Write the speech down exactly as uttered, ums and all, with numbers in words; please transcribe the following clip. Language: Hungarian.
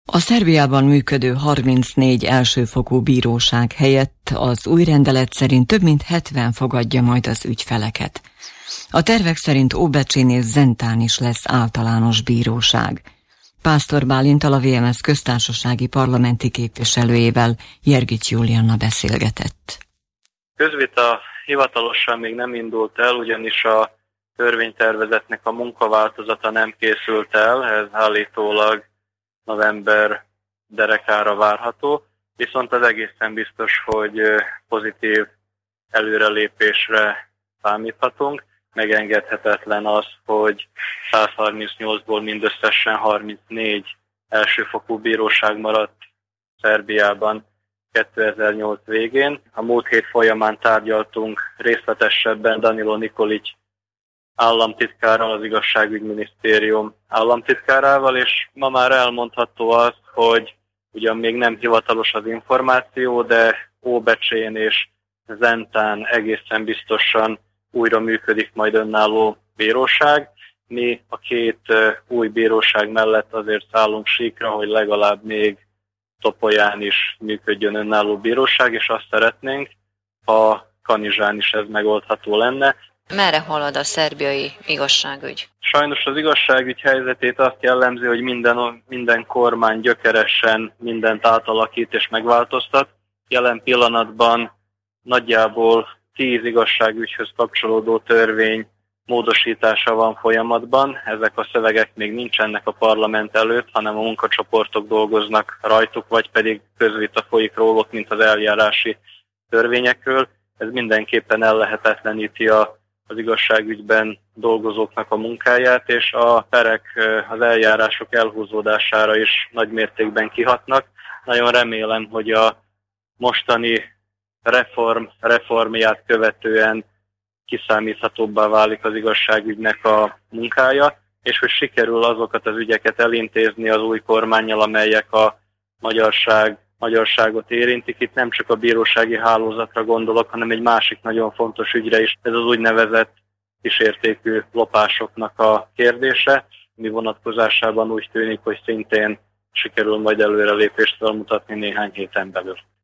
A Szerbiában működő harmincnégy elsőfokú bíróság helyett az új rendelet szerint több mint hetven fogadja majd az ügyfeleket. A tervek szerint Óbecsén és Zentán is lesz általános bíróság. Pásztor Bálintal, a vé em es köztársasági parlamenti képviselőjével Jergics Julianna beszélgetett. Közvita hivatalosan még nem indult el, ugyanis a törvénytervezetnek a munkaváltozata nem készült el, ez állítólag november derekára várható, viszont az egészen biztos, hogy pozitív előrelépésre számíthatunk. Megengedhetetlen az, hogy százharmincnyolcból mindösszesen harmincnégy elsőfokú bíróság maradt Szerbiában kétezer-nyolc végén. A múlt hét folyamán tárgyaltunk részletesebben Danilo Nikolić államtitkárral, az igazságügyminisztérium államtitkárával, és ma már elmondható az, hogy ugyan még nem hivatalos az információ, de Óbecsén és Zentán egészen biztosan újra működik majd önálló bíróság. Mi a két új bíróság mellett azért szállunk síkra, hogy legalább még Topolyán is működjön önálló bíróság, és azt szeretnénk, ha Kanizsán is ez megoldható lenne. Merre halad a szerbiai igazságügy? Sajnos az igazságügy helyzetét azt jellemzi, hogy minden, minden kormány gyökeresen mindent átalakít és megváltoztat. Jelen pillanatban nagyjából tíz igazságügyhöz kapcsolódó törvény módosítása van folyamatban. Ezek a szövegek még nincsenek a parlament előtt, hanem a munkacsoportok dolgoznak rajtuk, vagy pedig közvita folyik róluk, mint az eljárási törvényekről. Ez mindenképpen ellehetetleníti a, az igazságügyben dolgozóknak a munkáját, és a perek, az eljárások elhúzódására is nagy mértékben kihatnak. Nagyon remélem, hogy a mostani reform reformját követően kiszámíthatóbbá válik az igazságügynek a munkája, és hogy sikerül azokat az ügyeket elintézni az új kormánnyal, amelyek a magyarság, magyarságot érintik. Itt nem csak a bírósági hálózatra gondolok, hanem egy másik nagyon fontos ügyre is. Ez az úgynevezett kisértékű lopásoknak a kérdése, mi vonatkozásában úgy tűnik, hogy szintén sikerül majd előrelépést felmutatni néhány héten belül.